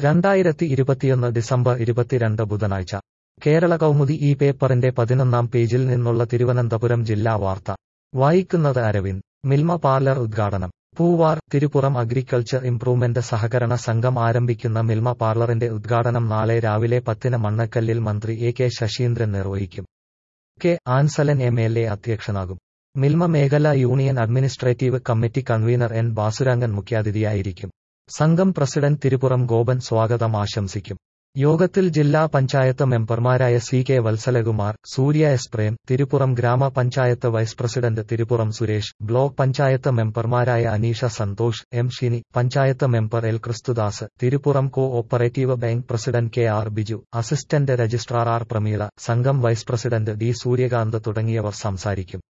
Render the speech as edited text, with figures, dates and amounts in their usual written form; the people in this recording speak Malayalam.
2021 ഡിസംബർ 22 ബുധനാഴ്ച കേരള കൗമുദി ഈ പേപ്പറിന്റെ 11-ാം പേജിൽ നിന്നുള്ള തിരുവനന്തപുരം ജില്ലാ വാർത്ത വായിക്കുന്നത് അരവിന്ദ്. മിൽമ പാർലർ ഉദ്ഘാടനം. പൂവാർ. തിരുപ്പുറം അഗ്രികൾച്ചർ ഇംപ്രൂവ്മെന്റ് സഹകരണ സംഘം ആരംഭിക്കുന്ന മിൽമ പാർലറിന്റെ ഉദ്ഘാടനം നാളെ രാവിലെ 10-ന് മണ്ണക്കല്ലിൽ മന്ത്രി എ കെ ശശീന്ദ്രൻ നിർവഹിക്കും. കെ ആൻസലൻ എം.എൽ.എ അധ്യക്ഷനാകും. മിൽമ മേഖലാ union administrative committee convener N Basurangan മുഖ്യാതിഥിയായിരിക്കും. സംഘം പ്രസിഡന്റ് തിരുപ്പുറം ഗോപൻ സ്വാഗതം ആശംസിക്കും. യോഗത്തിൽ ജില്ലാ പഞ്ചായത്ത് മെമ്പർമാരായ C K Valsalakumar, Surya S Prem, Thiruppuram ഗ്രാമപഞ്ചായത്ത് vice president Thiruppuram Suresh, block panchayat മെമ്പർമാരായ Aneesha Santhosh, M Shini, panchayat member L Kristudas, Thiruppuram cooperative bank president K R Biju, assistant registrar R Prameela, സംഘം വൈസ് പ്രസിഡന്റ് ഡി സൂര്യകാന്ത് തുടങ്ങിയവർ സംസാരിക്കും.